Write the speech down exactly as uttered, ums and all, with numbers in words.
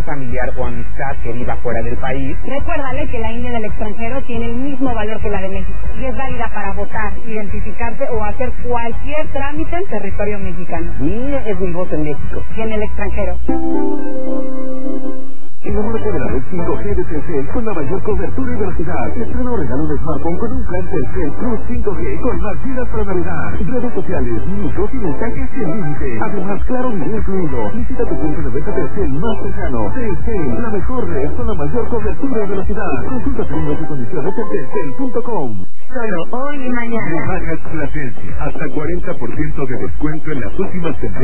familiar o amistad que viva fuera del país. Recuérdale que la I N E del extranjero tiene el mismo valor que la de México y es válida para votar, identificarse o hacer cualquier trámite en territorio mexicano. Mi I N E es mi voto en México. Y en el extranjero. Enamórate de la red cinco G de Telcel con la mayor cobertura y velocidad. Estrena o regala un smartphone con un plan Telcel Plus cinco G con más gigas para Navidad. Redes sociales, minutos y mensajes sin límite. Además, claro, video incluido. Visita tu punto de venta Telcel más cercano. Telcel, la mejor red con la mayor cobertura y velocidad. Consulta términos y condiciones en telcel punto com. Solo hoy y mañana. Rebajas Plasencia. Hasta cuarenta por ciento de descuento en las últimas tendencias.